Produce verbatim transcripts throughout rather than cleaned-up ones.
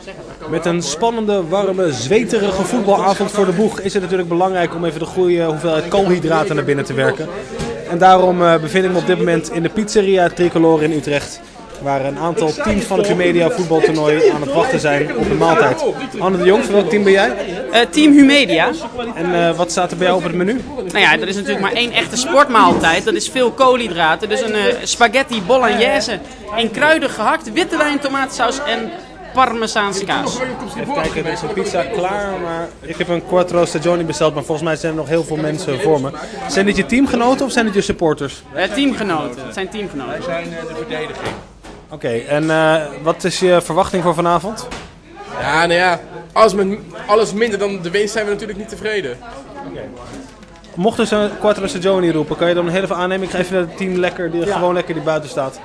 Met een spannende, warme, zweterige voetbalavond voor de boeg is het natuurlijk belangrijk om even de goede hoeveelheid koolhydraten naar binnen te werken. En daarom uh, bevind ik me op dit moment in de pizzeria Tricolore in Utrecht. Waar een aantal teams van het Humedia voetbaltoernooi aan het wachten zijn op de maaltijd. Anne de Jong, van welk team ben jij? Uh, team Humedia. En uh, wat staat er bij jou op het menu? Nou ja, er is natuurlijk maar één echte sportmaaltijd. Dat is veel koolhydraten. Dus een uh, spaghetti bolognese in kruiden gehakt, witte wijn, tomatensaus en parmezaanse kaas. Even kijken, er is een pizza klaar, maar ik heb een quattro stagioni besteld, maar volgens mij zijn er nog heel veel mensen voor me. Zijn dit je teamgenoten of zijn het je supporters? Uh, teamgenoten, het zijn teamgenoten. Wij zijn uh, de verdediging. Oké, okay, en uh, wat is je verwachting voor vanavond? Ja, nou ja, alles, met, alles minder dan de winst zijn we natuurlijk niet tevreden. Okay. Mochten ze een quattro stagioni roepen, kan je dan heel even aannemen? Ik ga even naar het team lekker, die, ja. gewoon lekker die buiten staat.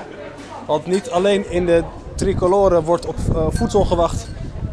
Want niet alleen in de Tricolore wordt op uh, voedsel gewacht.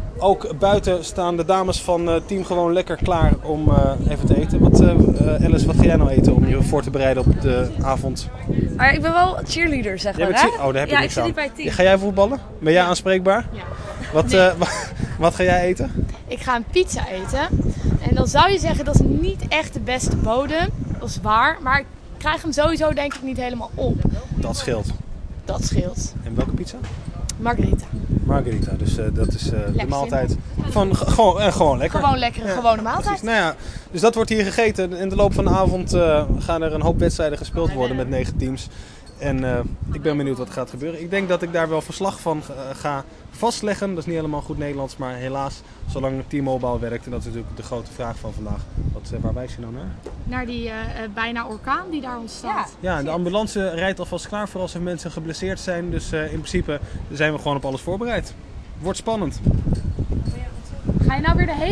Ook buiten staan de dames van uh, team gewoon lekker klaar om uh, even te eten. Wat, uh, uh, Alice, wat ga jij nou eten om je voor te bereiden op de avond? Maar ik ben wel cheerleader, zeg maar, hè? Oh, daar heb je ja, niks ik aan. zit niet bij team. Ga jij voetballen? Ben jij aanspreekbaar? Ja. Wat, nee. uh, wat, wat ga jij eten? Ik ga een pizza eten. En dan zou je zeggen, dat is niet echt de beste bodem. Dat is waar. Maar ik krijg hem sowieso denk ik niet helemaal op. Dat scheelt. Dat scheelt. En welke pizza? Margarita. Margarita, dus uh, dat is uh, de maaltijd van g- gewoon, uh, gewoon lekker. Gewoon lekker, een ja, gewone maaltijd. Precies. Nou ja, dus dat wordt hier gegeten. In de loop van de avond uh, gaan er een hoop wedstrijden gespeeld worden met negen teams. En uh, ik ben benieuwd wat er gaat gebeuren. Ik denk dat ik daar wel verslag van uh, ga vastleggen. Dat is niet helemaal goed Nederlands, maar helaas, zolang T-Mobile werkt, en dat is natuurlijk de grote vraag van vandaag. Wat, uh, waar wijs je nou naar? Naar die uh, bijna orkaan die daar ontstaat. Ja, ja, de ambulance rijdt alvast klaar voor als er mensen geblesseerd zijn. Dus uh, in principe zijn we gewoon op alles voorbereid. Wordt spannend. Ga je nou weer de hele